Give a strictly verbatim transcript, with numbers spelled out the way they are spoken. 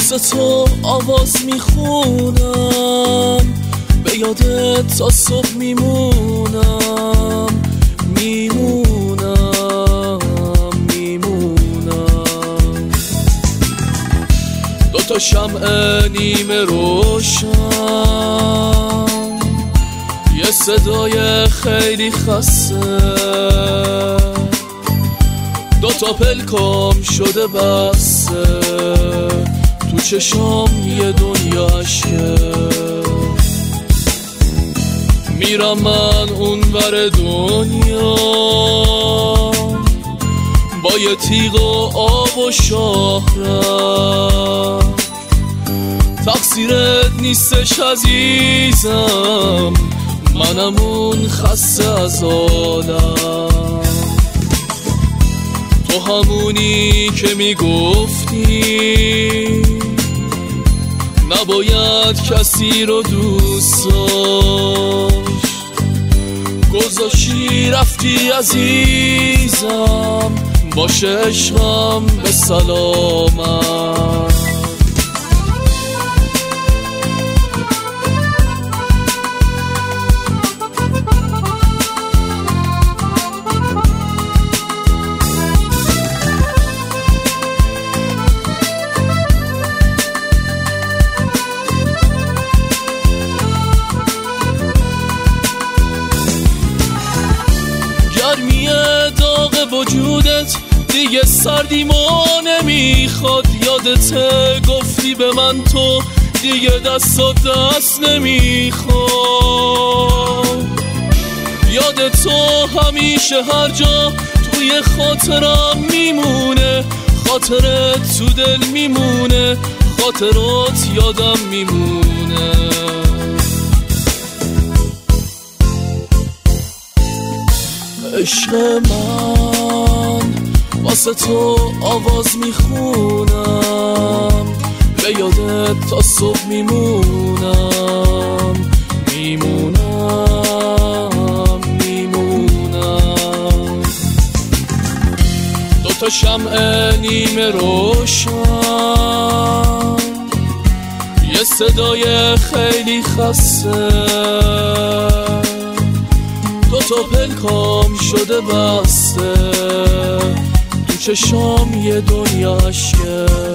واسه تو آواز میخونم، به یادت تا صبح میمونم میمونم میمونم. دوتا شمع نیمه روشن، یه صدای خیلی خسته، دوتا پلکام شده بسته، تو چشام یه دنیا عشقه. میرم من اونور دنیا با یه تیغ و آب و شهرت، تقصیرت نیستش عزیزم، منم اون خسته از عالم. تو همونی که میگفتی نباید کسی رو دوست داشت، گذاشتی رفتی عزیزم، باشه عشقم به سلامت. گرمی داغ وجودت دیگه سردیمو نمیخواد، یادته گفتی به من تو دیگه دست و دست نمیخواد. یاد تو همیشه هر جا توی خاطرم میمونه، خاطرت تو دل میمونه، خاطرات یادم میمونه. عشق من واسه تو آواز میخونم، به یادت تا صبح میمونم میمونم میمونم. دوتا شمع نیمه روشن، یه صدای خیلی خسته، دوتا پلکام شده بسته، تو چشام یه دنیا عشقه.